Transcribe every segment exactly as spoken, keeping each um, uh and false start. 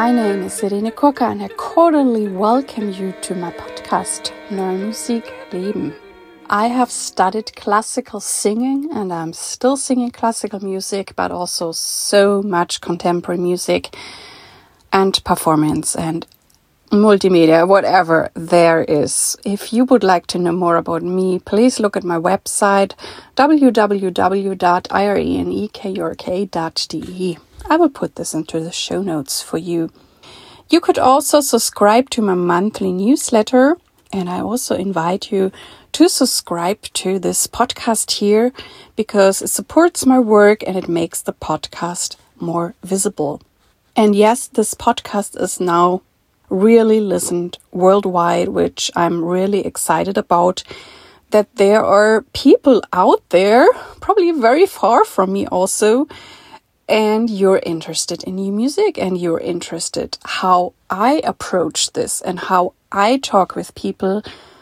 My name is Irene Koka and I cordially welcome you to my podcast, Neue Musik Leben. I have studied classical singing and I'm still singing classical music, but also so much contemporary music and performance and multimedia, whatever there is. If you would like to know more about me, please look at my website, w w w dot irenekurk dot d e. I will put this into the show notes for you. You could also subscribe to my monthly newsletter, and I also invite you to subscribe to this podcast here because it supports my work and it makes the podcast more visible. And yes, this podcast is now really listened worldwide, which I'm really excited about, that there are people out there, probably very far from me also, and you're interested in new music and you're interested how I approach this and how I talk with people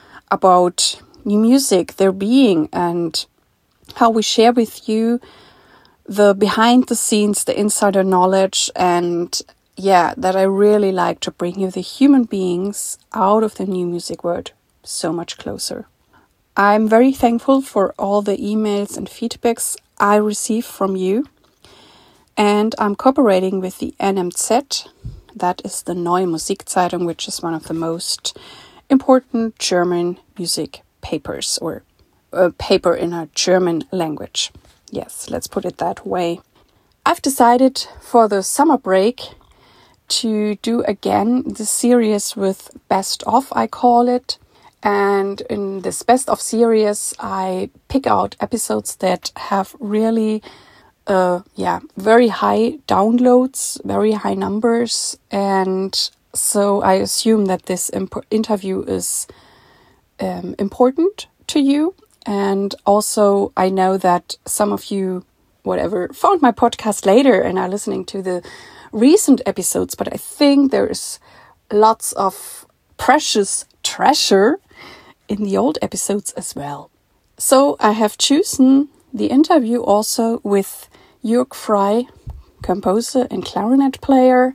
about new music, their being, and how we share with you the behind the scenes, the insider knowledge, and yeah, that I really like to bring you the human beings out of the new music world so much closer. I'm very thankful for all the emails and feedbacks I receive from you. And I'm cooperating with the N M Z, that is the Neue Musikzeitung, which is one of the most important German music papers, or a paper in a German language. Yes, let's put it that way. I've decided for the summer break to do again the series with Best Of, I call it. And in this Best Of series, I pick out episodes that have really Uh, yeah, very high downloads, very high numbers. And so I assume that this imp- interview is um, important to you. And also I know that some of you, whatever, found my podcast later and are listening to the recent episodes. But I think there is lots of precious treasure in the old episodes as well. So I have chosen the interview also with Jörg Frey, composer and clarinet player.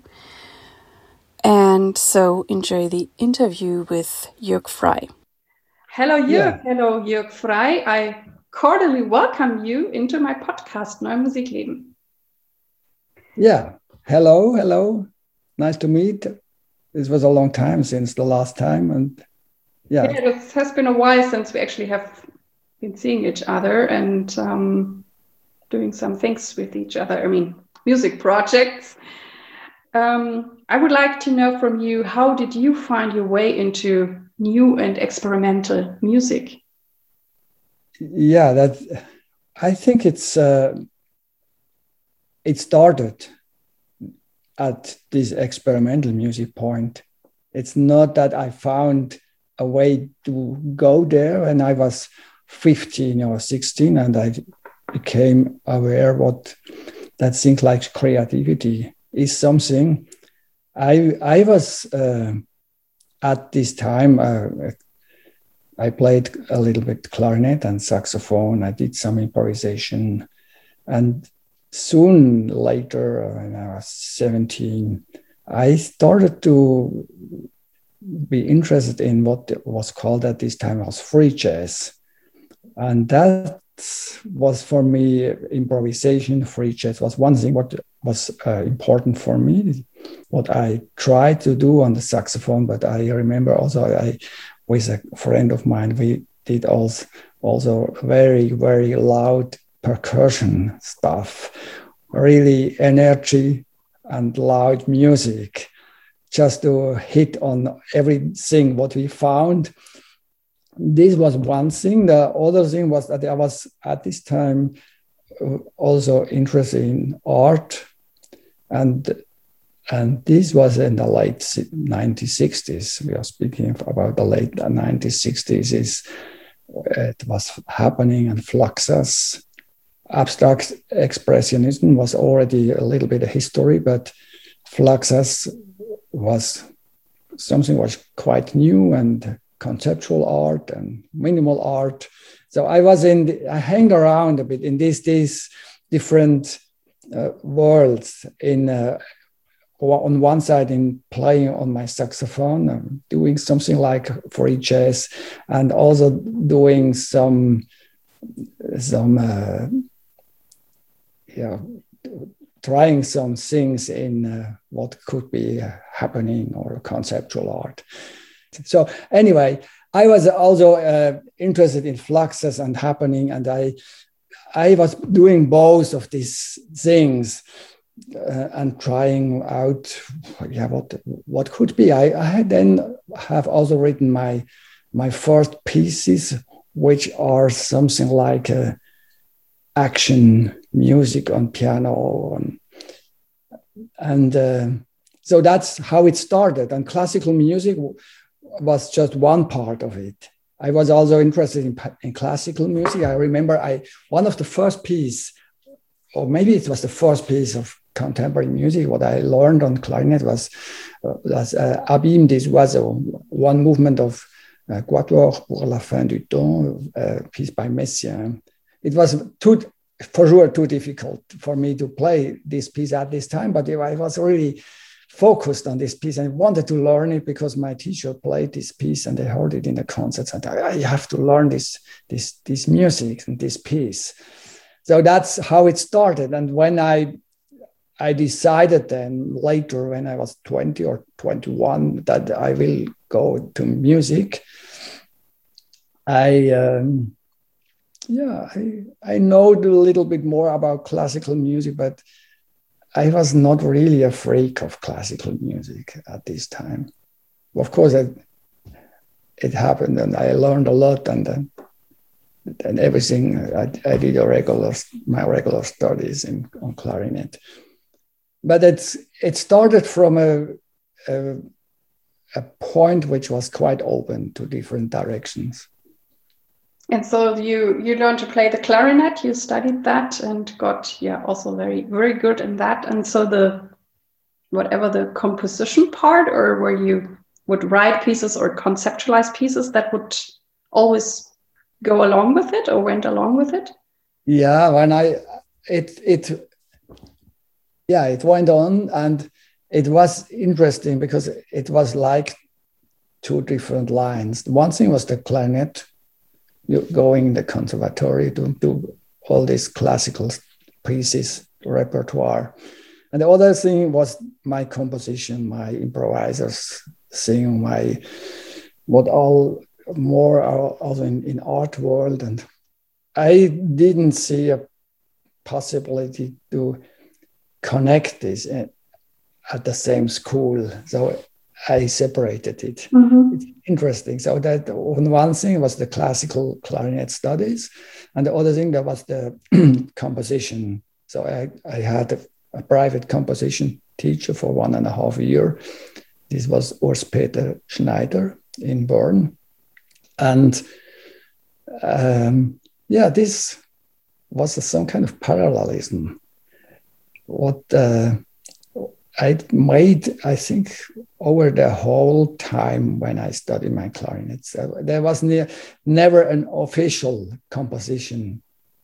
And so enjoy the interview with Jörg Frey. Hello, Jörg. Yeah. Hello, Jörg Frey. I cordially welcome you into my podcast, Neue Musik Leben. Yeah. Hello, hello. Nice to meet. This was a long time since the last time. And yeah. Yeah, it has been a while since we actually have been seeing each other and um, doing some things with each other. I mean, music projects. Um, I would like to know from you, how did you find your way into new and experimental music? Yeah, that I think it's uh, it started at this experimental music point. It's not that I found a way to go there when I was fifteen or sixteen, and I became aware what that thing like creativity is something. I I was uh, at this time uh, I played a little bit clarinet and saxophone. I did some improvisation, and soon later, when I was seventeen, I started to be interested in what was called at this time was free jazz, and that was for me improvisation. Free jazz was one thing what was uh, important for me, what I tried to do on the saxophone. But I remember also I with a friend of mine, we did also also very very loud percussion stuff, really energy and loud music, just to hit on everything what we found. This was one thing. The other thing was that I was at this time also interested in art, and and this was in the late nineteen sixties. We are speaking about the late nineteen sixties. Is it was happening, and Fluxus, abstract expressionism was already a little bit of history, but Fluxus was something was quite new, and conceptual art and minimal art. So I was in, the, I hang around a bit in these these different uh, worlds in uh, on one side in playing on my saxophone, um, doing something like free jazz, and also doing some some uh, yeah trying some things in uh, what could be uh, happening or conceptual art. So anyway, I was also uh, interested in fluxes and happening, and I I was doing both of these things. Uh, and trying out, yeah, what what could be. I, I then have also written my my first pieces, which are something like uh, action music on piano, and, and uh, so that's how it started. And classical music was just one part of it. I was also interested in, in classical music. I remember I one of the first piece, or maybe it was the first piece of contemporary music, what I learned on clarinet was, uh, was uh, Abîme des Oiseaux, one movement of uh, Quatuor pour la fin du temps, a piece by Messiaen. It was too, for sure too difficult for me to play this piece at this time, but I was really focused on this piece and wanted to learn it because my teacher played this piece and they heard it in the concerts, and I, I have to learn this, this, this music and this piece. So that's how it started. And when I I decided then later, when I was twenty or twenty-one, that I will go to music. I, um, yeah, I, I know a little bit more about classical music, but I was not really a freak of classical music at this time. Of course, it, it happened, and I learned a lot, and then and everything. I, I did a regular my regular studies in on clarinet. But it's it started from a, a, a point which was quite open to different directions. And so you you learned to play the clarinet, you studied that and got yeah also very very good in that. And so the whatever the composition part, or where you would write pieces or conceptualize pieces that would always go along with it or went along with it? Yeah, when I it it yeah, it went on, and it was interesting because it was like two different lines. One thing was the clarinet, you going in the conservatory to do all these classical pieces, repertoire. And the other thing was my composition, my improvisers sing, my what all more also in, in art world. And I didn't see a possibility to connect this at the same school. So I separated it. Mm-hmm. It's interesting. So that one thing was the classical clarinet studies, and the other thing that was the composition. So I, I had a, a private composition teacher for one and a half year. This was Urs Peter Schneider in Bern. And um, yeah, this was some kind of parallelism. What uh, I made, I think, over the whole time when I studied my clarinet. So there was ne- never an official composition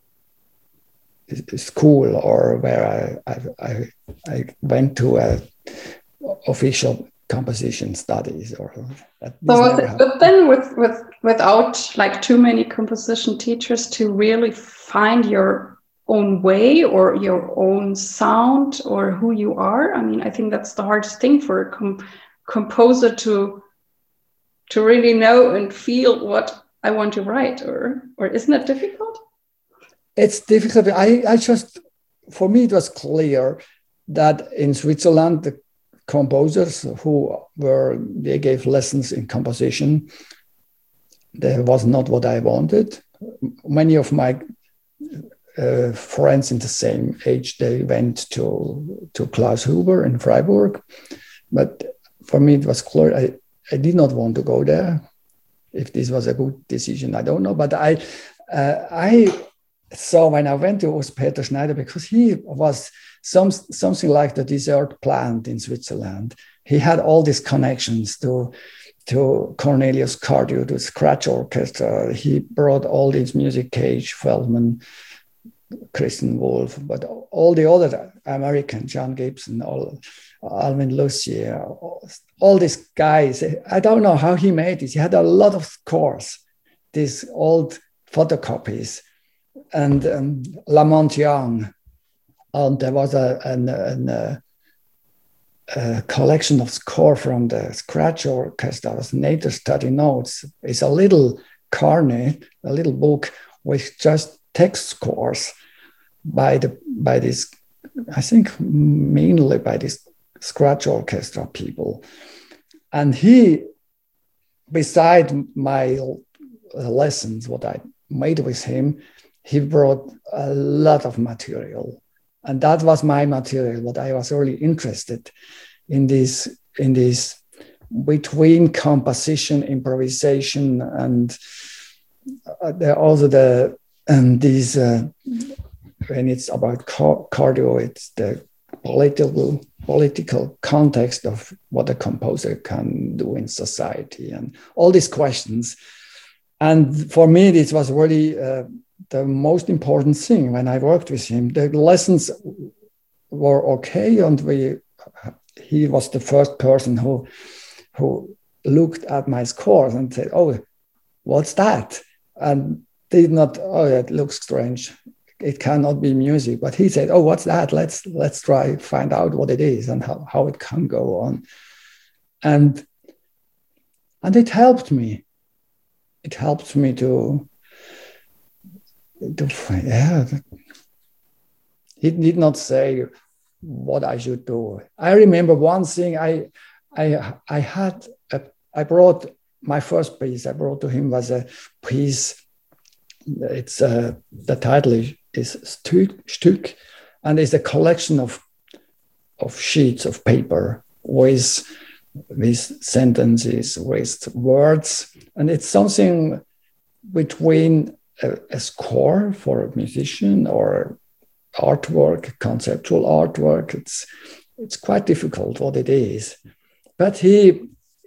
school or where I, I, I, I went to a official composition studies. Or that so it, but then with, with without like too many composition teachers to really find your own way or your own sound or who you are. I mean, I think that's the hardest thing for a com- composer to to really know and feel what I want to write, or or isn't it difficult? It's difficult. I, I just, for me, it was clear that in Switzerland, the composers who were, they gave lessons in composition, that was not what I wanted. Many of my Uh, friends in the same age, they went to to Klaus Huber in Freiburg, but for me it was clear I, I did not want to go there. If this was a good decision, I don't know. But I uh, I saw when I went to Urs Peter Schneider, because he was some something like the dessert plant in Switzerland. He had all these connections to to Cornelius Cardew, to Scratch Orchestra. He brought all these music, Cage, Feldman, Christian Wolff, but all the other American, John Gibson, all Alvin Lucier, all, all these guys. I don't know how he made this. He had a lot of scores, these old photocopies, and um, Lamont Young, and there was a, an, an, a, a collection of score from the Scratch Orchestra, Nature Study Notes. It's a little carnet, a little book with just text scores by the by this, I think mainly by this Scratch Orchestra people. And he, beside my lessons, what I made with him, he brought a lot of material. And that was my material, what I was really interested in this, in this between composition, improvisation, and uh, there also the and these uh, when it's about car- cardio, it's the political political context of what a composer can do in society and all these questions. And for me, this was really uh, the most important thing when I worked with him. The lessons were okay, and we he was the first person who who looked at my scores and said, "Oh, what's that?" And did not, "Oh, it looks strange. It cannot be music." But he said, "Oh, what's that? Let's let's try find out what it is and how, how it can go on." And and it helped me. It helped me to, to yeah. He did not say what I should do. I remember one thing. I I I had a, I brought my first piece. I brought to him was a piece. It's uh, the title is Stück, Stück, and it's a collection of of sheets of paper with with sentences, with words, and it's something between a, a score for a musician or artwork, conceptual artwork. It's it's quite difficult what it is, but he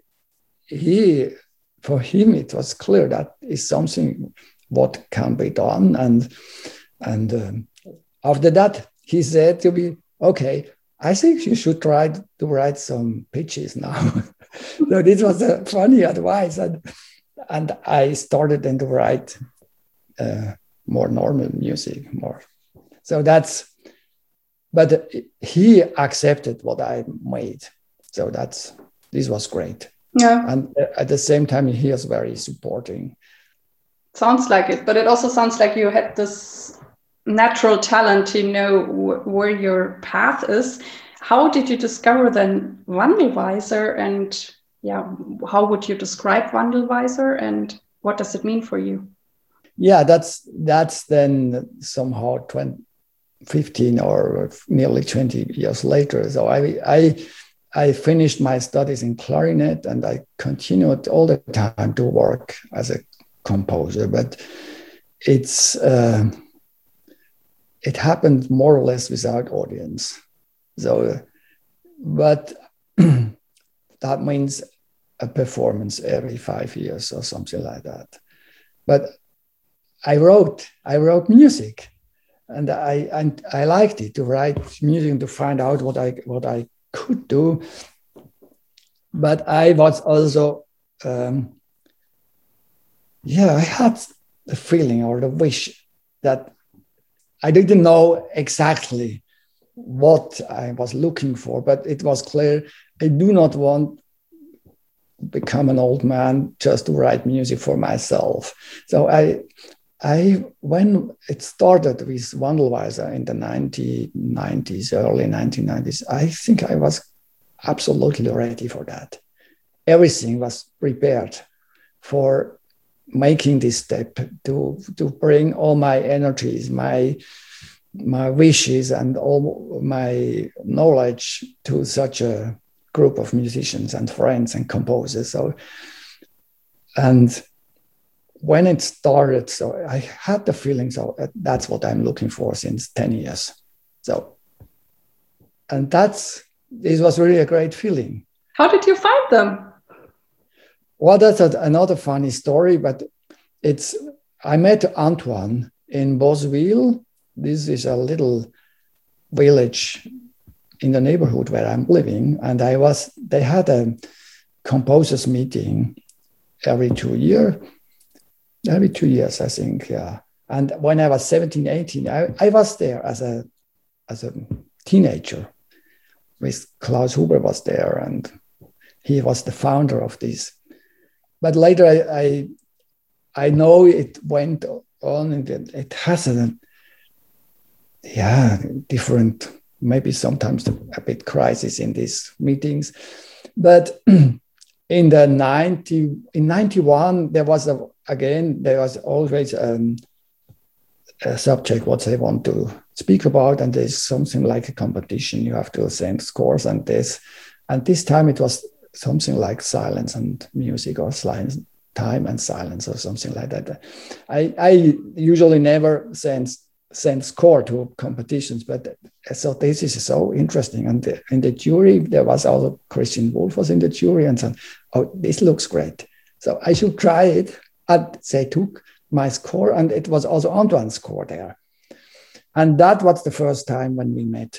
he for him it was clear that is something what can be done. And and um, after that, he said to me, "Okay, I think you should try to write some pitches now." So this was a funny advice. And, and I started then to write uh, more normal music, more. So that's, but he accepted what I made. So that's, this was great. Yeah. And at the same time, he was very supporting. Sounds like it, but it also sounds like you had this natural talent to know wh- where your path is. How did you discover then Wandelweiser, and yeah, how would you describe Wandelweiser, and what does it mean for you? Yeah, that's that's then somehow twenty, fifteen or nearly twenty years later. So I I I finished my studies in clarinet, and I continued all the time to work as a composer, but it's uh, it happened more or less without audience. So, but that means a performance every five years or something like that. But I wrote, I wrote music, and I and I liked it to write music to find out what I what I could do. But I was also, um, yeah, I had the feeling or the wish that I didn't know exactly what I was looking for, but it was clear I do not want to become an old man just to write music for myself. So I, I when it started with Wandelweiser in the nineteen nineties, early nineteen nineties, I think I was absolutely ready for that. Everything was prepared for making this step, to, to bring all my energies, my my wishes and all my knowledge to such a group of musicians and friends and composers. So, and when it started, so I had the feeling, so that's what I'm looking for since ten years. So, and that's, this was really a great feeling. How did you find them? Well, that's a, another funny story, but it's, I met Antoine in Bosville this is a little village in the neighborhood where I'm living. And I was, they had a composers meeting every two years, every two years, I think, yeah. And when I was seventeen, eighteen, I, I was there as a, as a teenager. With Klaus Huber was there, and he was the founder of this. But later I, I, I know it went on, and it, it has a, yeah, different, maybe sometimes a bit crisis in these meetings. But in the ninety, in ninety-one, there was a, again, there was always um, a subject what they want to speak about, and there's something like a competition. You have to send scores and this. And this time it was something like silence and music, or silence, time and silence, or something like that. I, I usually never send send score to competitions, but I thought this is so interesting. And the, in the jury, there was also Christian Wolff was in the jury, and said, "Oh, this looks great. So I should try it." And they took my score, and it was also Antoine's score there. And that was the first time when we met.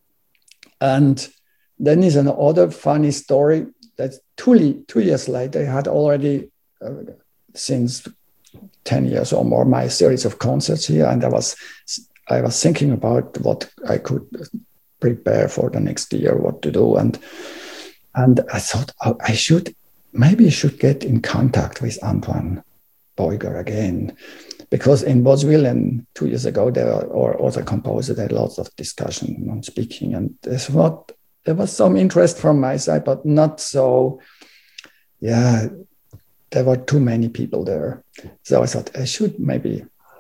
And then is another funny story that two, two years later, I had already, uh, since ten years or more, my series of concerts here. And I was, I was thinking about what I could prepare for the next year, what to do. And, and I thought, oh, I should, maybe I should get in contact with Antoine Beuger again. Because in Boswil, and two years ago, there were, or other composers, there had lots of discussion on speaking. And there's what, there was some interest from my side, but not so, yeah, there were too many people there. So I thought I should maybe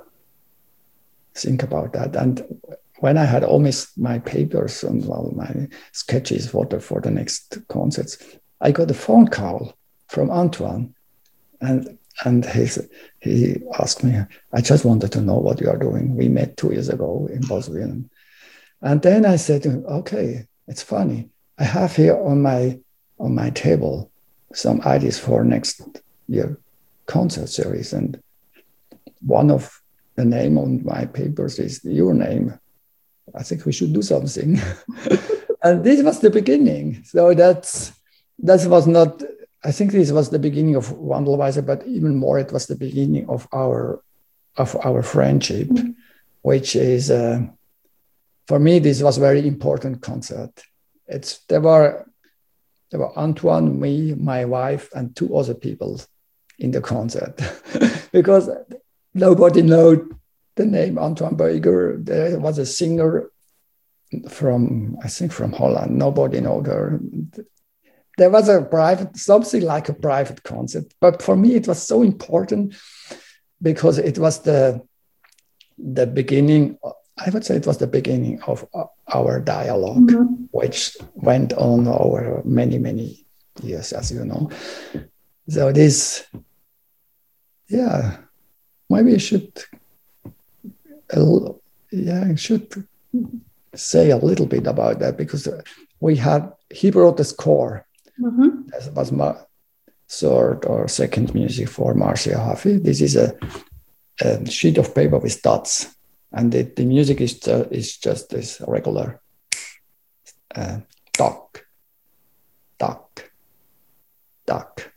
think about that. And when I had almost my papers and well, my sketches for the, for the next concerts, I got a phone call from Antoine. And And he, he asked me, "I just wanted to know what you are doing. We met two years ago in Boswil." And then I said, "Okay, it's funny. I have here on my on my table some ideas for next year concert series. And one of the name on my papers is your name. I think we should do something." And this was the beginning. So that's that was not... I think this was the beginning of Wandelweiser, but even more, it was the beginning of our of our friendship, mm-hmm. which is, uh, for me, this was a very important concert. It's there were there were Antoine, me, my wife, and two other people in the concert, because nobody knew the name Antoine Beuger. There was a singer from, I think, from Holland. Nobody knew her. There was a private, something like a private concert. But for me, it was so important because it was the, the beginning, I would say it was the beginning of our dialogue, mm-hmm. which went on over many, many years, as you know. So this, yeah, maybe I should, yeah, I should say a little bit about that, because we had, he wrote the score. Mm-hmm. That was my third or second music for Marcia Hafi. This is a, a sheet of paper with dots, and the, the music is uh, is just this regular uh, duck, duck, duck.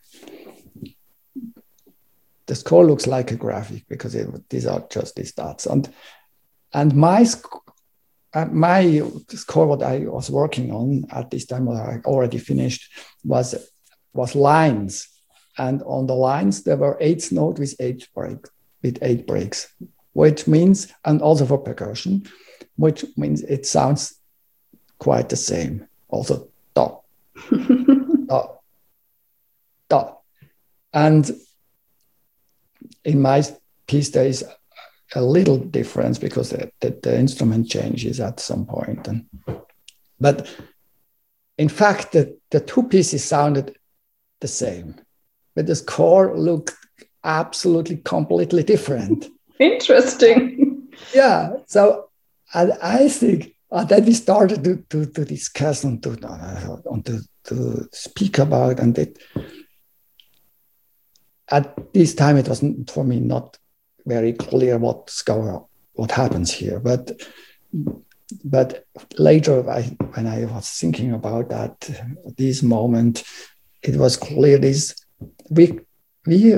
The score looks like a graphic because it, these are just these dots, and and my sc- Uh, my score, what I was working on at this time, what I already finished, was was lines, and on the lines there were eight notes with eight breaks, with eight breaks, which means, and also for percussion, which means it sounds quite the same. Also, da, da, da, and in my piece there is a little difference because the, the, the instrument changes at some point. And, but in fact, the, the two pieces sounded the same, but the score looked absolutely completely different. Interesting. Yeah. So and I think uh, that we started to, to, to discuss and to, uh, and to, to speak about, and it, at this time, it was for me not very clear what's going what happens here. But but later, I, when I was thinking about that, this moment, it was clear this we we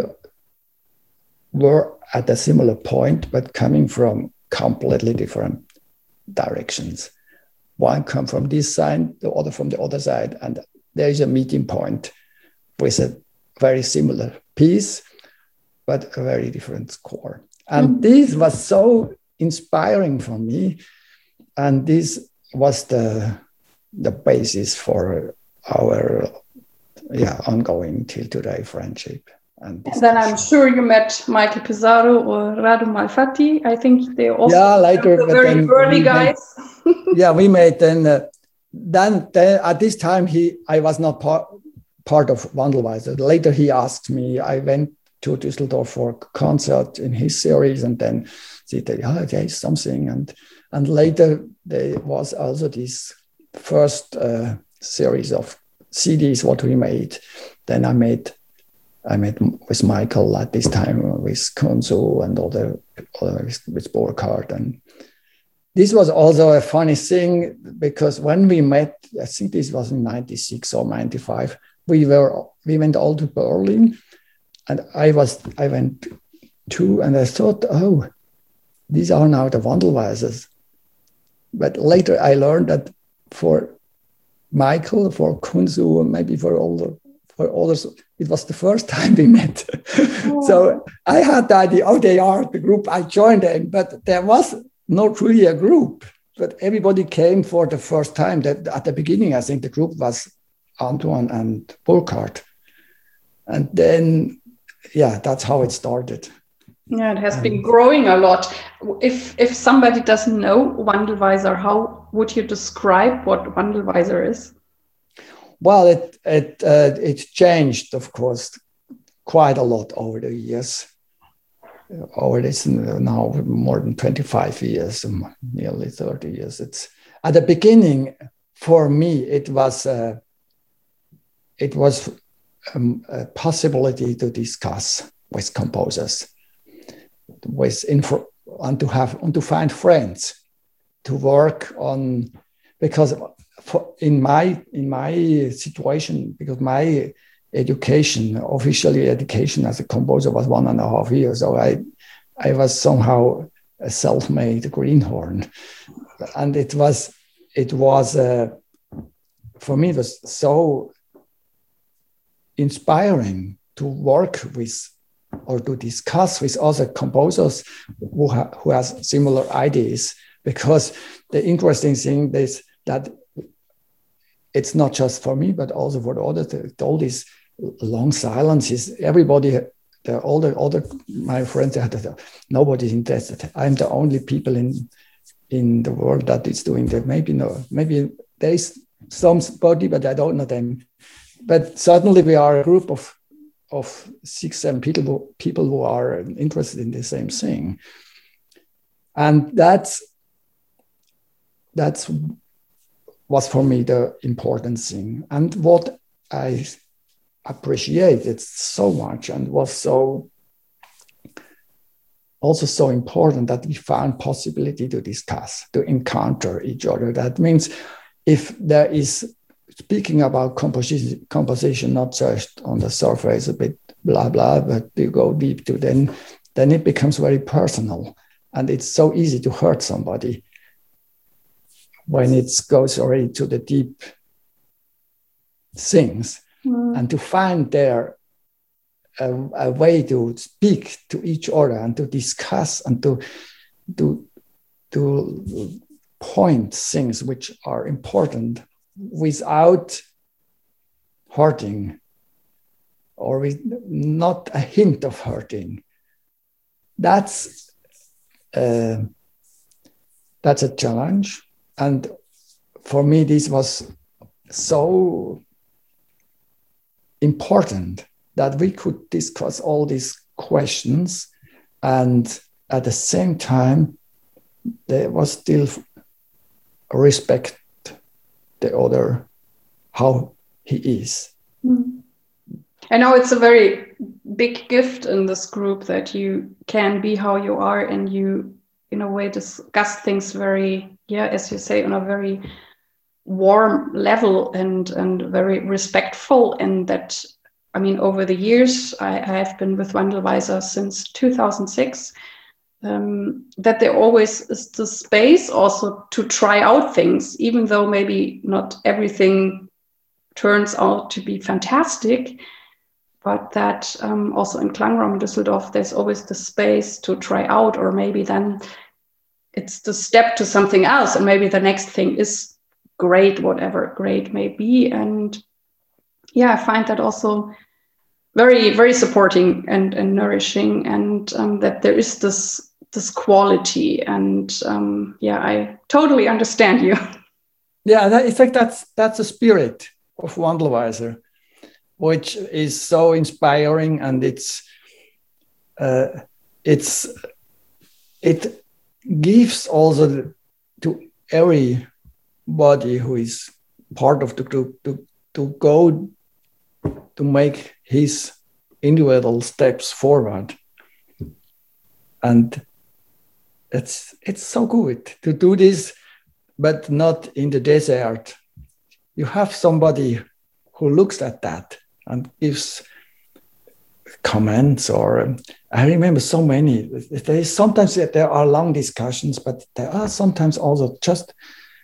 were at a similar point, but coming from completely different directions. One come from this side, the other from the other side, and there is a meeting point with a very similar piece, but a very different score. And mm-hmm. this was so inspiring for me, and this was the the basis for our yeah ongoing till today friendship. And then I'm sure you met Michael Pizarro or Radu Malfatti. I think they also yeah later the very early guys. Made, yeah, we made then. Uh, then, then at this time he I was not part part of Wandelweiser. Later he asked me. I went to Düsseldorf for a concert in his series, and then he said, "Oh, there is something." And and later there was also this first uh, series of C Ds what we made. Then I made. I met with Michael at this time with Kunzu and other, other with, with Burkhardt. And this was also a funny thing because when we met, I think this was in ninety-six or ninety-five, we were we went all to Berlin, and I was I went too, and I thought, oh, these are now the Wandelweisers. But later I learned that for Michael, for Kunzu, maybe for all the for others, it was the first time we met. Oh. So I had the idea, oh, they are the group, I joined them, but there was not really a group, but everybody came for the first time. That at the beginning, I think the group was Antoine and Burkhardt. And then, yeah, that's how it started. Yeah, it has um, been growing a lot. If if somebody doesn't know Wandelweiser, how would you describe what Wandelweiser is? Well, it it uh, it changed, of course, quite a lot over the years. Over this now more than twenty-five years, nearly thirty years. It's at the beginning for me. It was uh, it was um, a possibility to discuss with composers, with info, and to have and to find friends, to work on because. For in my in my situation, because my education, officially education as a composer was one and a half years, so I I was somehow a self-made greenhorn, and it was it was uh, for me it was so inspiring to work with or to discuss with other composers who ha- who has similar ideas, because the interesting thing is that. It's not just for me, but also for the others. All these long silences, everybody, the, all the other my friends, nobody's interested. I'm the only people in in the world that is doing that. Maybe no, maybe there is somebody, but I don't know them. But certainly we are a group of of six, seven people who, people who are interested in the same thing, and that's that's. was for me the important thing. And what I appreciated so much and was so also so important that we found possibility to discuss, to encounter each other. That means if there is speaking about composition, composition not just on the surface, a bit blah, blah, but you go deep to then, then it becomes very personal. And it's so easy to hurt somebody when it goes already to the deep things, mm. and to find there a, a way to speak to each other and to discuss and to, to, to point things which are important without hurting or with not a hint of hurting. That's, uh, that's a challenge. And for me, this was so important that we could discuss all these questions, and at the same time, there was still respect the other, how he is. I know it's a very big gift in this group that you can be how you are and you in a way discuss things very, yeah, as you say, on a very warm level and and very respectful. And that, I mean, over the years, I, I have been with Wandelweiser since two thousand six. Um, that there always is the space also to try out things, even though maybe not everything turns out to be fantastic, but that um, also in Klangraum Düsseldorf, there's always the space to try out, or maybe then it's the step to something else, and maybe the next thing is great, whatever great may be. And yeah, I find that also very, very supporting and, and nourishing, and um, that there is this this quality. And um, yeah, I totally understand you. Yeah, that, in fact, that's that's the spirit of Wandelweiser, which is so inspiring, and it's uh, it's it gives also to everybody who is part of the group to to go to make his individual steps forward. And it's it's so good to do this, but not in the desert. You have somebody who looks at that and gives comments, or um, I remember so many. There is sometimes that there are long discussions, but there are sometimes also just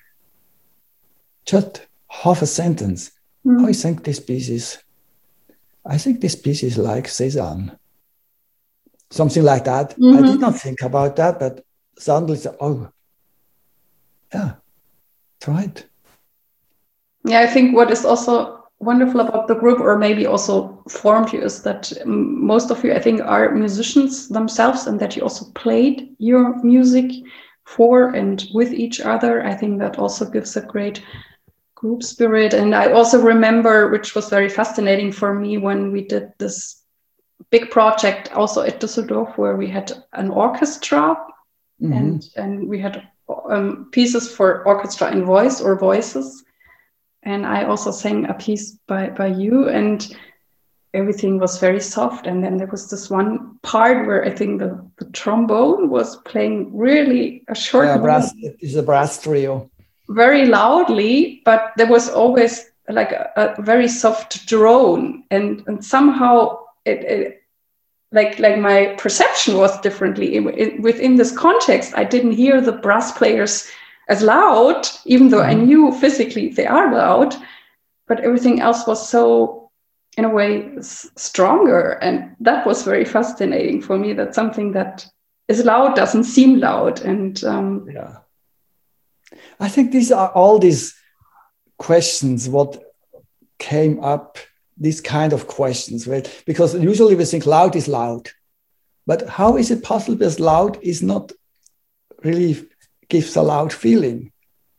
just half a sentence. Mm. Oh, I think this piece is, I think this piece is like Cézanne. Something like that. Mm-hmm. I did not think about that, but suddenly, oh, yeah, that's right. Yeah, I think what is also wonderful about the group, or maybe also formed you, is that most of you, I think, are musicians themselves, and that you also played your music for and with each other. I think that also gives a great group spirit. And I also remember, which was very fascinating for me, when we did this big project also at Düsseldorf, where we had an orchestra. Mm-hmm. and and we had um, pieces for orchestra and voice, or voices. And I also sang a piece by, by you, and everything was very soft. And then there was this one part where I think the, the trombone was playing really a short yeah, brass, it's a brass trio. Very loudly, but there was always like a, a very soft drone. And, and somehow it, it like like my perception was differently. It, it, within this context, I didn't hear the brass players as loud, even though mm-hmm. I knew physically they are loud, but everything else was so, in a way, s- stronger. And that was very fascinating for me, that something that is loud doesn't seem loud. And um, yeah, I think these are all these questions, what came up, these kind of questions, right? Because usually we think loud is loud, but how is it possible that loud is not really gives a loud feeling?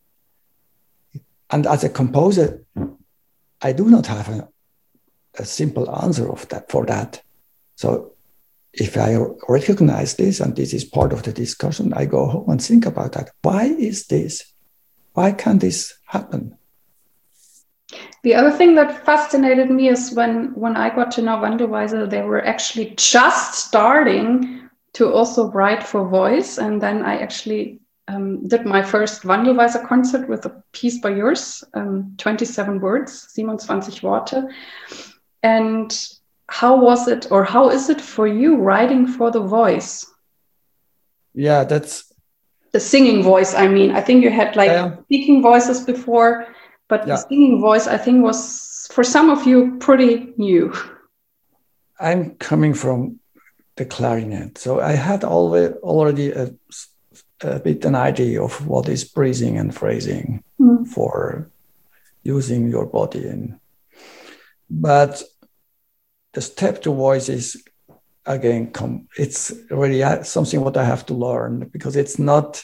And as a composer, I do not have a, a simple answer of that for that. So if I recognize this, and this is part of the discussion, I go home and think about that. Why is this? Why can this happen? The other thing that fascinated me is when, when I got to know Wandelweiser, they were actually just starting to also write for voice. And then I actually um, did my first Wandelweiser concert with a piece by yours, um, twenty-seven words, siebenundzwanzig Worte. And how was it, or how is it for you writing for the voice? Yeah, that's... The singing voice, I mean. I think you had like yeah. speaking voices before, but yeah. the singing voice, I think, was for some of you pretty new. I'm coming from the clarinet, so I had always already a, a bit an idea of what is breathing and phrasing mm. for using your body in. But the step to voice is, again, com- it's really something what I have to learn, because it's not,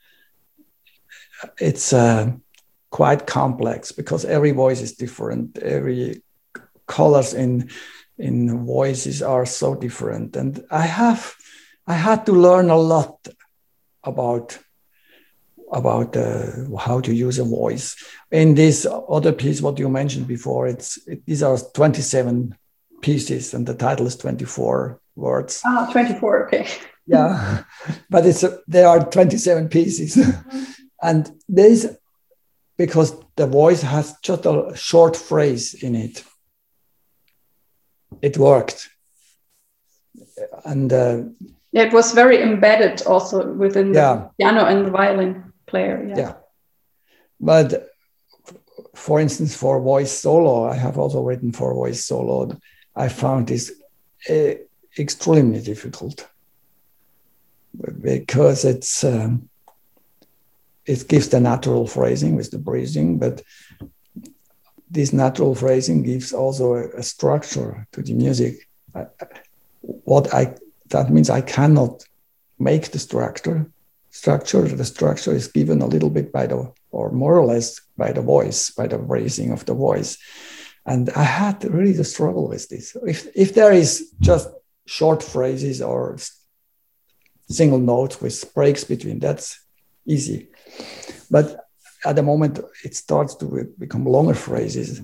it's uh, quite complex, because every voice is different. Every colors in in voices are so different. And I have, I had to learn a lot about, about uh, how to use a voice. In this other piece, what you mentioned before, it's it, these are twenty-seven pieces, and the title is twenty-four words. Ah, twenty-four, okay. Yeah, but it's a, there are twenty-seven pieces, and there's because the voice has just a short phrase in it. It worked, and uh, it was very embedded also within the yeah. piano and the violin player. Yeah. yeah, but for instance, for voice solo, I have also written for voice solo. I found this uh, extremely difficult because it's um, it gives the natural phrasing with the breathing, but this natural phrasing gives also a, a structure to the music. I, what I that means I cannot make the structure. Structure the structure is given a little bit by the, or more or less by the voice, by the phrasing of the voice, and I had really to struggle with this. If if there is just short phrases or single notes with breaks between, that's easy. But at the moment, it starts to become longer phrases.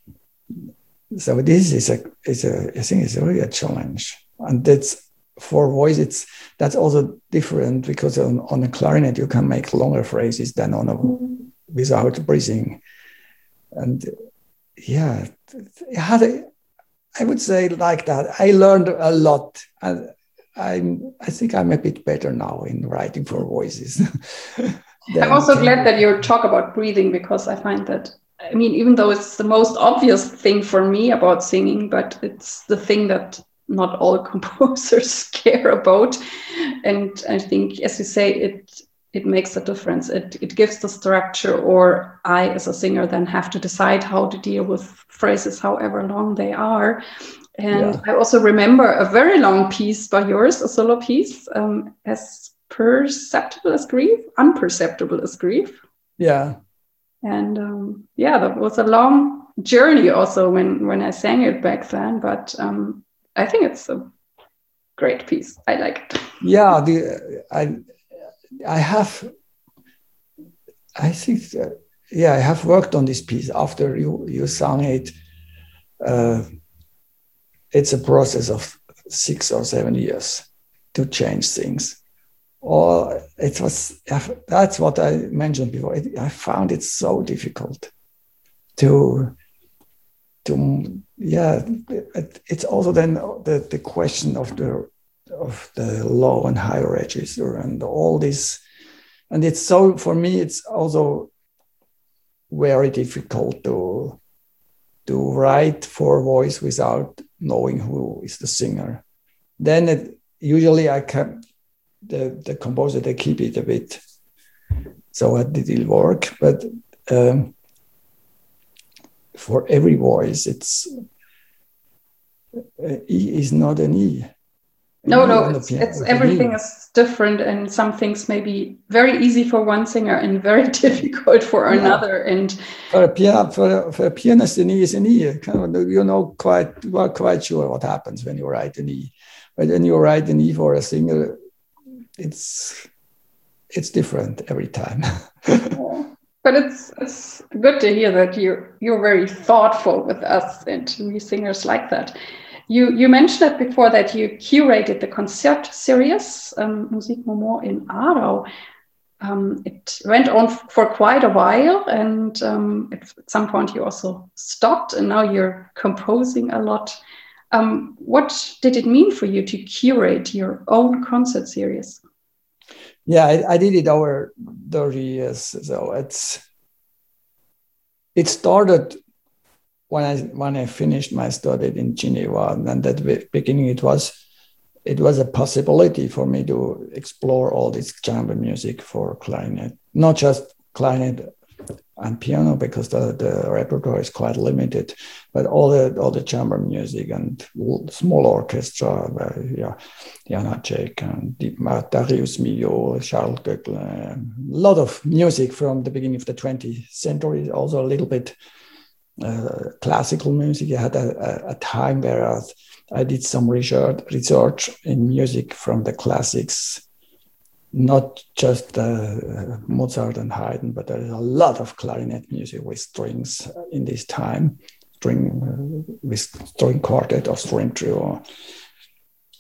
So this is a, is a I think it's really a challenge. And that's for voice, it's that's also different because on, on a clarinet, you can make longer phrases than on a without breathing. And yeah, it had a, I would say like that. I learned a lot. And I'm, I think I'm a bit better now in writing for voices. I'm also glad that you talk about breathing, because I find that, I mean, even though it's the most obvious thing for me about singing, but it's the thing that not all composers care about. And I think, as you say, it it makes a difference. It, it gives the structure, or I, as a singer, then have to decide how to deal with phrases, however long they are. And yeah. I also remember a very long piece by yours, a solo piece, um, as perceptible as grief, unperceptible as grief. Yeah. And um, yeah, that was a long journey also when, when I sang it back then. But um, I think it's a great piece. I like it. Yeah, the, I I have, I think, uh, yeah, I have worked on this piece after you, you sang it. Uh, it's a process of six or seven years to change things. Or it was, that's what I mentioned before. It, I found it so difficult to, to yeah, it, it's also then the, the question of the, of the low and high register and all this. And it's so, for me, it's also very difficult to, to write for voice without knowing who is the singer. Then it, usually I can, the, the composer, they keep it a bit so that it will work. But um, for every voice, it's uh, E is not an E. No, no, it's, it's everything is different, and some things may be very easy for one singer and very difficult for yeah. another. And for a piano, for, for a pianist, an E is an E. You know, quite you are quite sure what happens when you write an E. But when you write an E for a singer, it's it's different every time. Yeah. But it's it's good to hear that you you're very thoughtful with us, and we singers like that. You you mentioned that before, that you curated the concert series, um, Musikmoment in Aarau. Um, it went on f- for quite a while, and um, it, at some point you also stopped, and now you're composing a lot. Um, what did it mean for you to curate your own concert series? Yeah, I, I did it over thirty years. So it's it started when I when I finished my study in Geneva, and at the beginning it was it was a possibility for me to explore all this chamber music for clarinet, not just clarinet and piano, because the, the repertoire is quite limited, but all the all the chamber music and small orchestra, uh, yeah, Janacek and Darius Milhaud, Charles Goeckelin, a lot of music from the beginning of the twentieth century, also a little bit uh, classical music. I had a, a, a time where I, I did some research, research in music from the classics, not just uh, Mozart and Haydn, but there is a lot of clarinet music with strings in this time, string uh, with string quartet or string trio.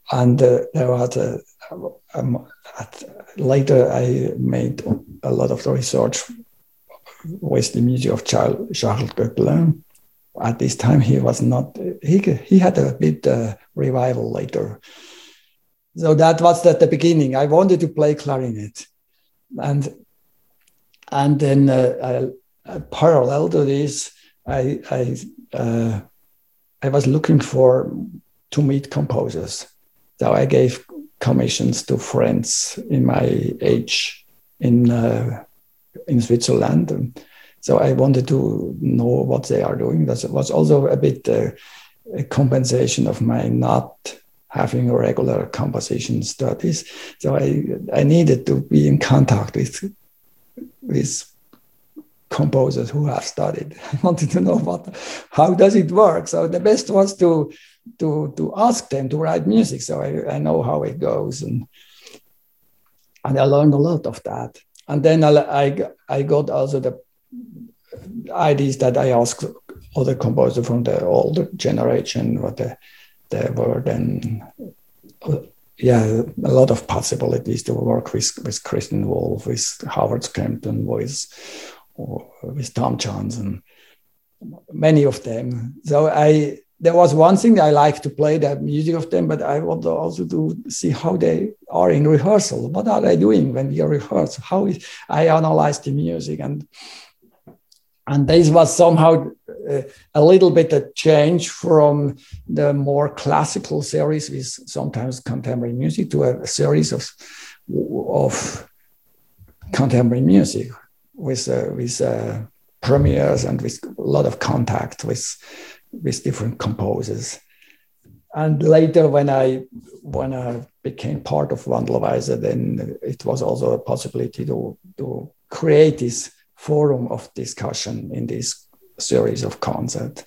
and uh, there was a, um, at, later I made a lot of the research with the music of Charles, Charles Goeckelin. At this time, he was not, he, he had a bit uh, revival later. So that was at the beginning. I wanted to play clarinet. And, and then uh, I, uh, parallel to this, I, I, uh, I was looking for to meet composers. So I gave commissions to friends in my age in, uh, in Switzerland. And so I wanted to know what they are doing. That was also a bit uh, a compensation of my not having regular composition studies. So I, I needed to be in contact with, with composers who have studied. I wanted to know what, how does it work? So the best was to, to, to ask them to write music. So I, I know how it goes. And, and I learned a lot of that. And then I, I, I got also the ideas that I asked other composers from the older generation, what they, they were then, yeah, a lot of possibilities to work with, with Christian Wolff, with Howard Skempton, with, or with Tom Johnson, many of them. So I, there was one thing I like to play the music of them, but I want also to see how they are in rehearsal. What are they doing when we rehearse? How is, I analyze the music, and and this was somehow uh, a little bit a change from the more classical series with sometimes contemporary music to a, a series of of contemporary music with uh, with uh, premieres and with a lot of contact with with different composers. And later, when I when I became part of Wandelweise, then it was also a possibility to to create this forum of discussion in this series of concerts.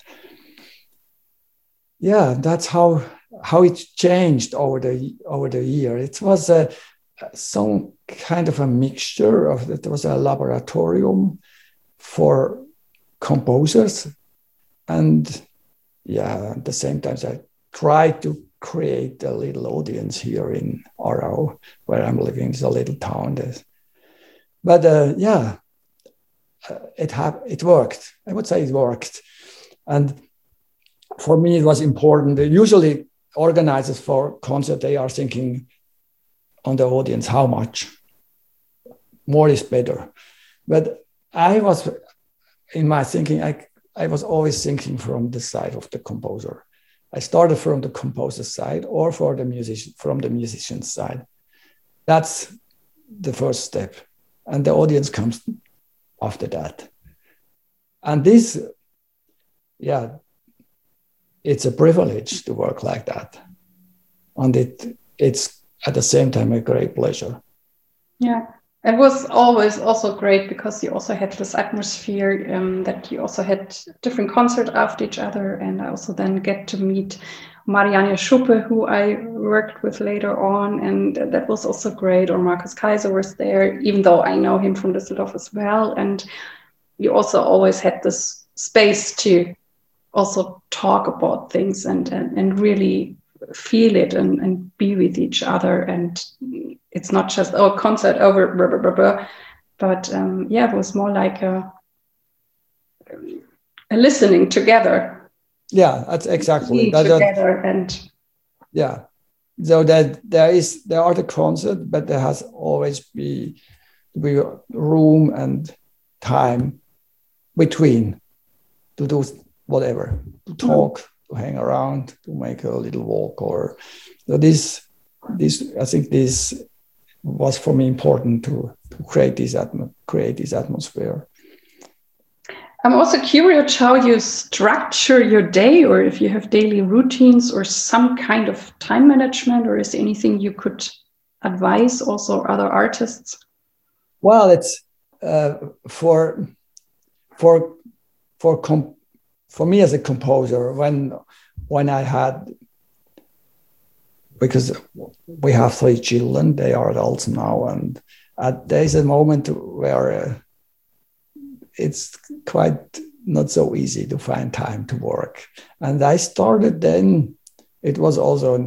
Yeah, that's how how it changed over the over the year. It was a some kind of a mixture of it was a laboratorium for composers, and yeah, at the same time I tried to create a little audience here in Aarau, where I'm living. It's a little town. But uh, yeah, it ha- it worked. I would say it worked. And for me, it was important. Usually organizers for concert, they are thinking on the audience, how much? More is better. But I was, in my thinking, I, I was always thinking from the side of the composer. I started from the composer's side or for the musician, from the musician's side. That's the first step. And the audience comes after that. And this, yeah, it's a privilege to work like that. And it it's at the same time a great pleasure. Yeah, it was always also great because you also had this atmosphere um, that you also had different concerts after each other. And I also then get to meet Marianne Schuppe, who I worked with later on. And that was also great. Or Markus Kaiser was there, even though I know him from Düsseldorf as well. And you also always had this space to also talk about things and, and, and really feel it and, and be with each other. And it's not just, oh, concert over, blah, blah, blah, blah. But um, yeah, it was more like a, a listening together. Yeah, that's exactly. That, together that, and yeah. So that there is, there are the concert, but there has always be, be room and time between to do whatever, to talk, mm-hmm. to hang around, to make a little walk, or so this. This I think this was for me important to, to create this atmo- create this atmosphere. I'm also curious how you structure your day, or if you have daily routines or some kind of time management, or is there anything you could advise also other artists? Well, it's uh, for for for com- for me as a composer, when when I had, because we have three children, they are adults now, and uh, there's a moment where uh, it's quite not so easy to find time to work. And I started then, it was also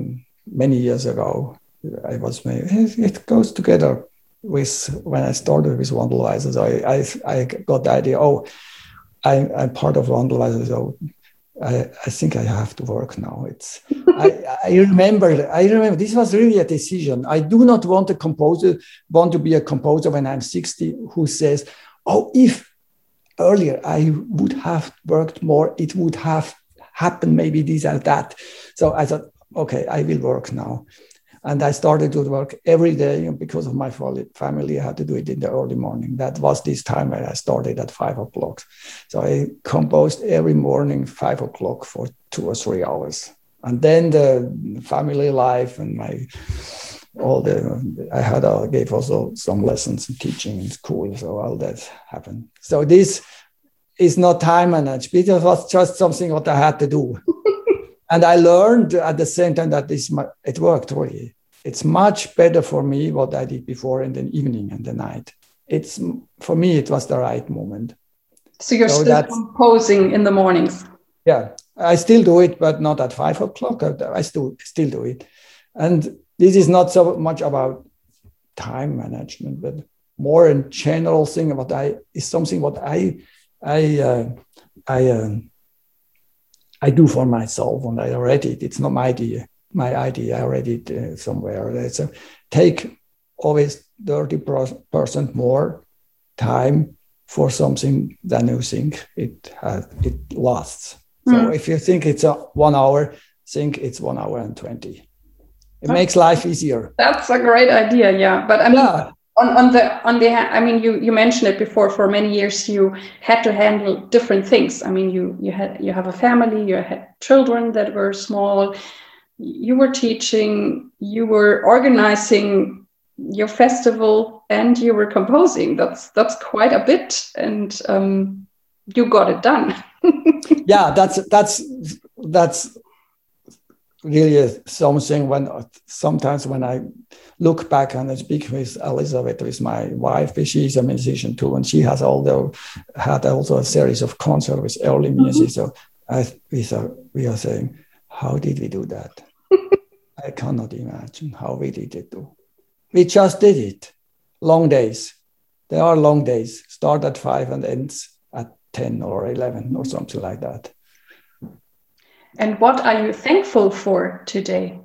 many years ago. I was it goes together with when I started with Wandelweiser. So I, I I got the idea. Oh, I, I'm part of Wandelweiser. So I, I think I have to work now. It's I, I remember I remember this was really a decision. I do not want a composer want to be a composer when I'm sixty who says, oh, if earlier I would have worked more, it would have happened maybe this or that. So I thought, okay, I will work now. And I started to work every day because of my family. I had to do it in the early morning. That was this time when I started at five o'clock. So I composed every morning, five o'clock for two or three hours. And then the family life and my, all the, I had, I gave also some lessons in teaching in school. So all that happened. So this is not time management. It was just something what I had to do. And I learned at the same time that this it worked really. It's much better for me what I did before in the evening and the night. It's for me, it was the right moment. So you're so still composing in the mornings? Yeah, I still do it, but not at five o'clock. I still still do it. And this is not so much about time management, but more in general thing. What I is something what I I uh, I. Uh, I do for myself, and I read it. It's not my idea. My idea, I read it uh, somewhere. It's a, take always thirty percent more time for something than you think it has, it lasts. Mm. So if you think it's a one hour, think it's one hour and twenty. It oh. makes life easier. That's a great idea, yeah. But I mean, yeah. On, on the on the I mean you you mentioned it before. For many years you had to handle different things. I mean you you had you have a family, you had children that were small, you were teaching, you were organizing your festival, and you were composing. That's that's quite a bit, and um, you got it done. Yeah, that's that's that's really something when sometimes when I look back and I speak with Elizabeth, with my wife, she's a musician too, and she has all the had also a series of concerts with early music. Mm-hmm. So I, we, are, we are saying, how did we do that? I cannot imagine how we did it. Do. We just did it. Long days. There are long days. Start at five and ends at ten or eleven or something like that. And what are you thankful for today?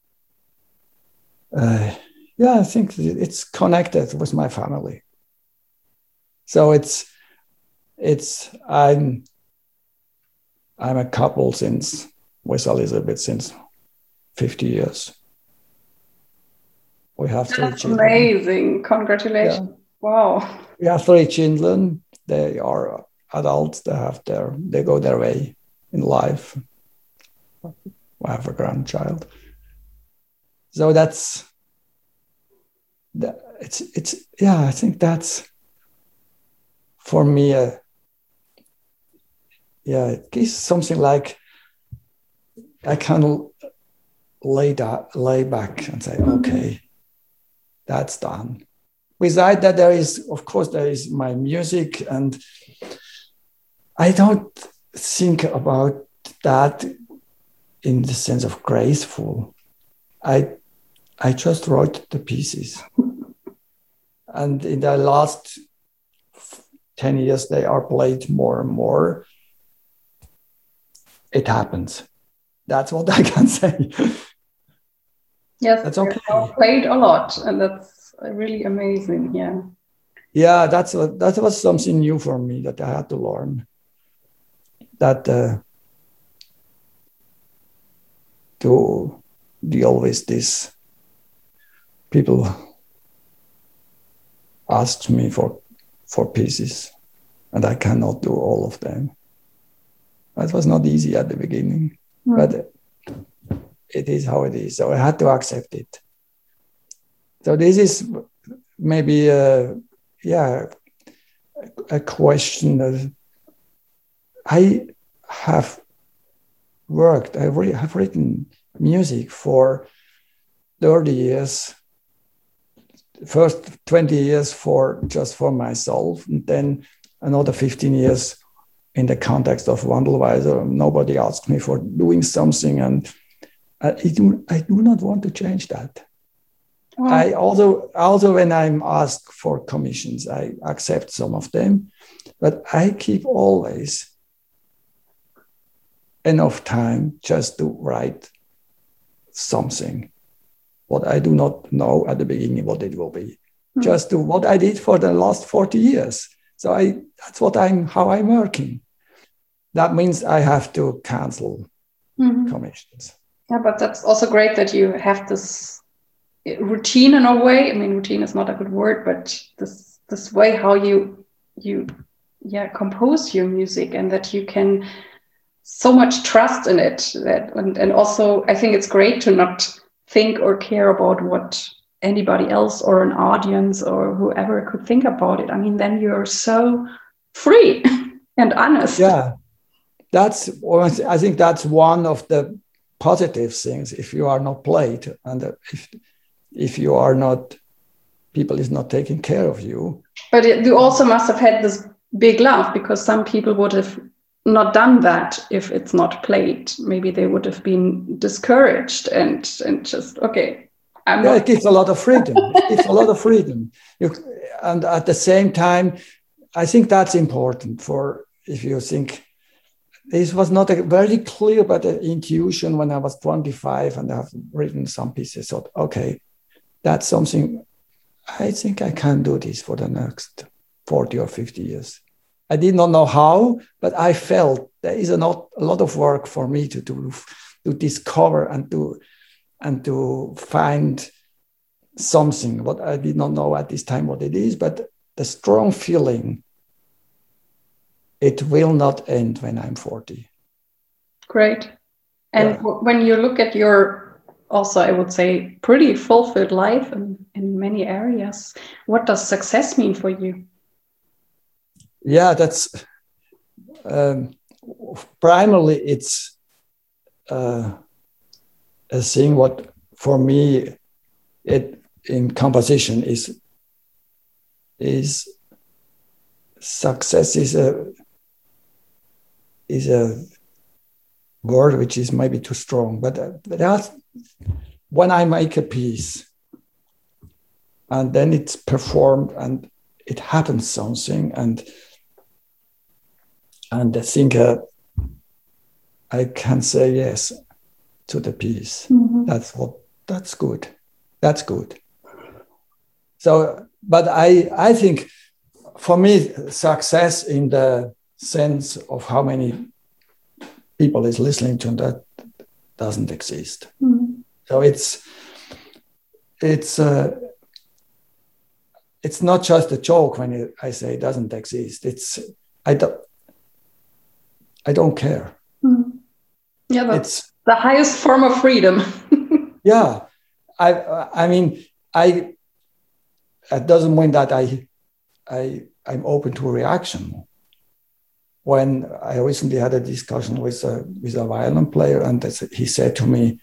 Uh, yeah, I think it's connected with my family. So it's it's I'm I'm a couple since with Elizabeth since fifty years. We have three That's children. Amazing! Congratulations! Yeah. Wow. We have three children. They are adults. They have their they go their way in life. I have a grandchild. So that's that. It's it's yeah. I think that's for me. Uh, yeah, it is something like I can lay that lay back and say, okay, that's done. Besides that, there is of course there is my music, and I don't think about that in the sense of graceful. I I just wrote the pieces. And in the last ten years, they are played more and more. It happens. That's what I can say. Yes, that's okay. Played a lot, and that's really amazing, yeah. Yeah, that's a, that was something new for me that I had to learn. That uh, to deal with this. People asked me for, for pieces, and I cannot do all of them. That was not easy at the beginning, mm. but it is how it is. So I had to accept it. So this is maybe, a, yeah, a question that I have worked, I re- have written music for thirty years, first twenty years for just for myself, and then another fifteen years in the context of Wandelweiser. Nobody asked me for doing something, and I do, I do not want to change that. Wow. I also, also when I'm asked for commissions, I accept some of them, but I keep always enough time just to write something what I do not know at the beginning what it will be. Mm. Just do what I did for the last forty years. So I that's what I'm how I'm working. That means I have to cancel mm-hmm. commissions. Yeah, but that's also great that you have this routine in a way. I mean, routine is not a good word, but this this way how you you yeah compose your music, and that you can so much trust in it. That and, and also I think it's great to not think or care about what anybody else or an audience or whoever could think about it. I mean, then you're so free and honest. Yeah, that's I think that's one of the positive things. If you are not played and if if you are not, people is not taking care of you. But it, you also must have had this big laugh, because some people would have not done that if it's not played. Maybe they would have been discouraged and and just okay. I'm yeah, not... it gives a lot of freedom. It gives a lot of freedom. You, and at the same time, I think that's important for if you think. This was not a very clear, but an intuition when I was twenty-five and I've written some pieces. So, okay, that's something I think I can do this for the next forty or fifty years. I did not know how, but I felt there is a lot, a lot of work for me to do, to discover and to, and to find something what I did not know at this time what it is, but the strong feeling it will not end when I'm forty. Great. And yeah. When you look at your, also, I would say, pretty fulfilled life in, in many areas, what does success mean for you? Yeah, that's um, primarily it's uh, a thing what for me it in composition is is success is a is a word which is maybe too strong, but that's when I make a piece and then it's performed and it happens something and and I think uh, I can say yes to the piece. Mm-hmm. That's what that's good. That's good. So, but I I think for me success in the sense of how many people is listening to that doesn't exist. Mm-hmm. So it's it's uh, it's not just a joke when it, I say it doesn't exist. It's I don't I don't care. Mm-hmm. Yeah, that's it's the highest form of freedom. yeah, I I mean I. It doesn't mean that I I I'm open to a reaction. When I recently had a discussion with a with a violin player, and he said to me,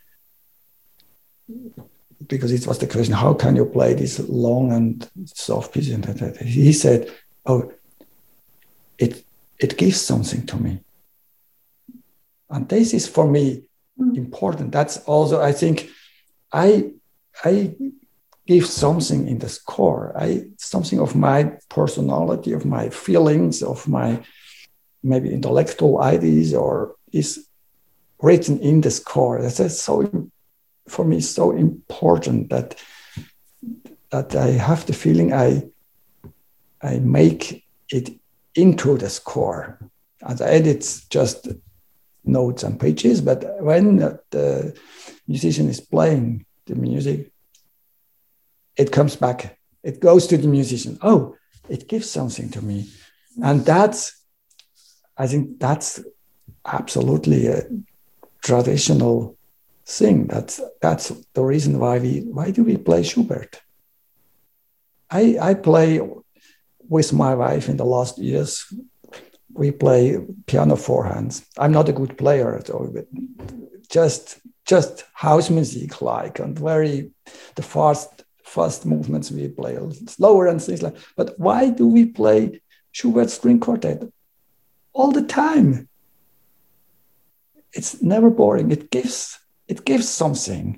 because it was the question, how can you play this long and soft piece? And he said, "Oh, it it gives something to me," and this is for me mm. important. That's also I think I I. give something in the score. I something of my personality, of my feelings, of my maybe intellectual ideas, or is written in the score. That's so for me so important that that I have the feeling I I make it into the score. And I edit just notes and pages, but when the musician is playing the music, it comes back. It goes to the musician. Oh, it gives something to me. And that's, I think that's absolutely a traditional thing. That's, that's the reason why we, why do we play Schubert? I, I play with my wife in the last years. We play piano four hands. I'm not a good player at all, but just, just house music like, and very, the fast, fast movements we play, slower and things like. But why do we play Schubert string quartet all the time? It's never boring. It gives it gives something.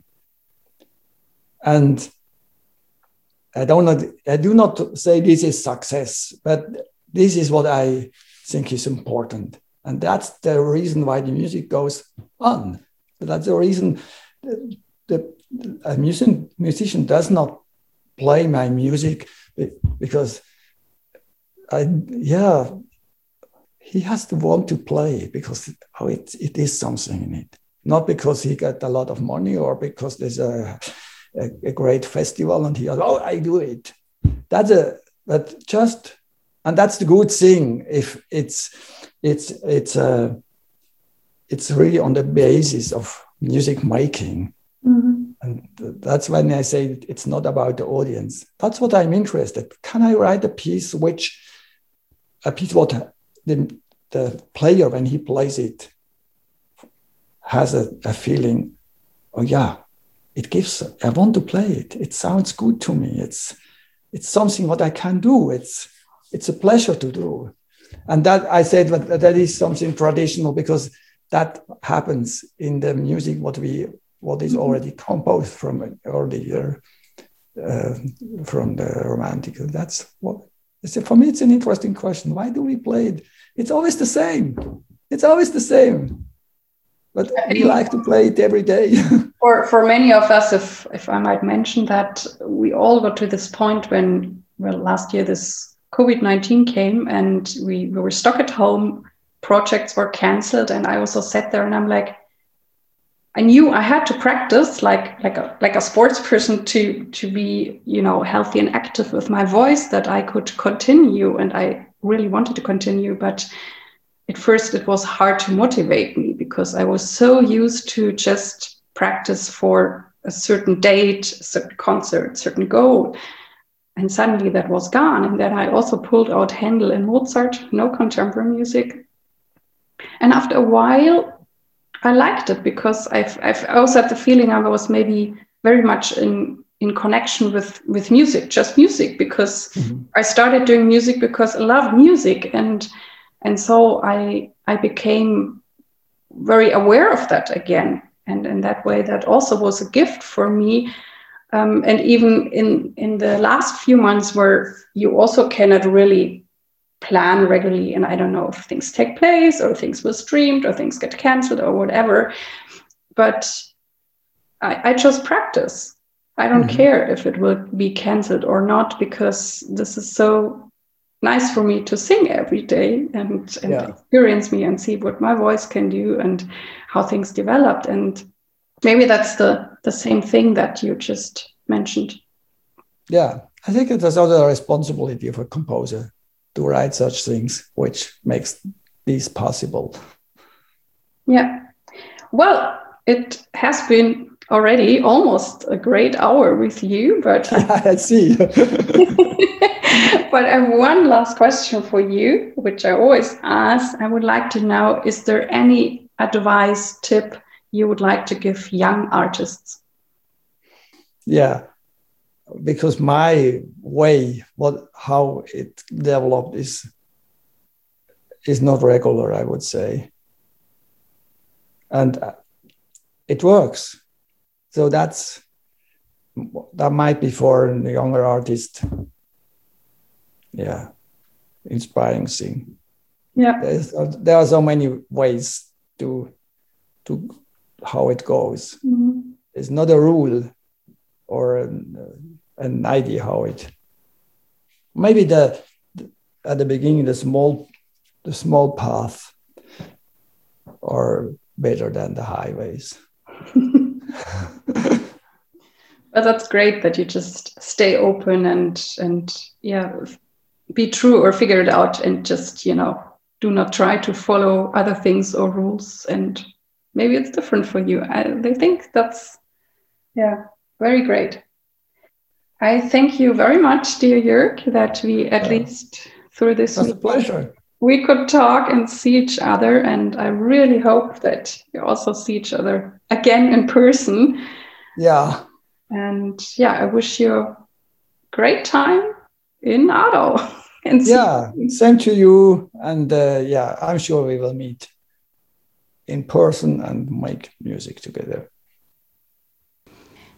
And I don't know, I do not say this is success, but this is what I think is important. And that's the reason why the music goes on. That's the reason the, the a musician, musician does not play my music because I, yeah, he has to want to play because oh, it, it is something in it. Not because he got a lot of money or because there's a, a, a great festival and he goes, oh, I do it. That's a, but just, and that's the good thing. If it's, it's, it's, a, it's really on the basis of music making. Mm-hmm. And that's when I say it's not about the audience. That's what I'm interested. Can I write a piece which, a piece what the, the player, when he plays it, has a, a feeling, oh yeah, it gives, I want to play it. It sounds good to me. It's it's something what I can do. It's it's a pleasure to do. And that I said that, that is something traditional because that happens in the music what we what is already composed from earlier uh, from the romantic. That's what for me it's an interesting question. Why do we play it? It's always the same. It's always the same. But we like to play it every day. for for many of us, if if I might mention that, we all got to this point when, well, last year this COVID nineteen came and we, we were stuck at home, projects were canceled, and I also sat there and I'm like, I knew I had to practice like like a like a sports person to to be, you know, healthy and active with my voice, that I could continue, and I really wanted to continue, but at first it was hard to motivate me because I was so used to just practice for a certain date, a certain concert, certain goal. And suddenly that was gone. And then I also pulled out Handel and Mozart, no contemporary music. And after a while, I liked it because I've, I've also had the feeling I was maybe very much in, in connection with, with music, just music, because mm-hmm. I started doing music because I love music. And And so I I became very aware of that again. And in that way, that also was a gift for me. Um, and even in, in the last few months where you also cannot really plan regularly, and I don't know if things take place or things were streamed or things get canceled or whatever, but I, I just practice. I don't mm-hmm. care if it will be canceled or not, because this is so nice for me to sing every day and, and yeah. experience me and see what my voice can do and how things developed. And maybe that's the, the same thing that you just mentioned. Yeah, I think it is also a responsibility of a composer to write such things, which makes these possible. Yeah. Well, it has been already almost a great hour with you, but yeah, I see. But I have one last question for you, which I always ask. I would like to know, is there any advice, tip you would like to give young artists? Yeah, because my way, what how it developed is, is not regular, I would say. And it works. So that's, that might be for the younger artist. Yeah, inspiring thing. Yeah, There's, there are so many ways to to how it goes. Mm-hmm. There's not a rule or an, an idea how it. Maybe the at the beginning the small the small path are better than the highways. But that's great that you just stay open and and yeah. be true or figure it out and just, you know, do not try to follow other things or rules. And maybe it's different for you. I, I think that's, yeah, very great. I thank you very much, dear Jörg, that we at yeah. least through this That's a pleasure. We could talk and see each other. And I really hope that you also see each other again in person. Yeah. And yeah, I wish you a great time in Aarau. And yeah, same to you. And uh, yeah, I'm sure we will meet in person and make music together.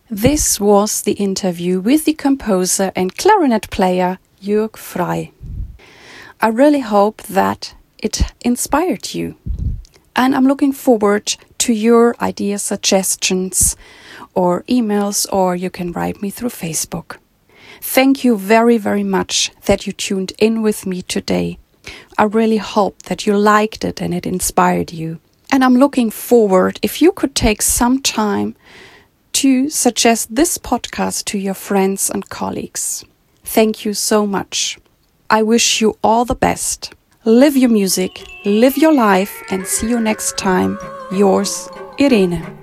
This was the interview with the composer and clarinet player Jörg Frey. I really hope that it inspired you. And I'm looking forward to your ideas, suggestions, or emails, or you can write me through Facebook. Thank you very, very much that you tuned in with me today. I really hope that you liked it and it inspired you. And I'm looking forward if you could take some time to suggest this podcast to your friends and colleagues. Thank you so much. I wish you all the best. Live your music, live your life, and see you next time. Yours, Irene.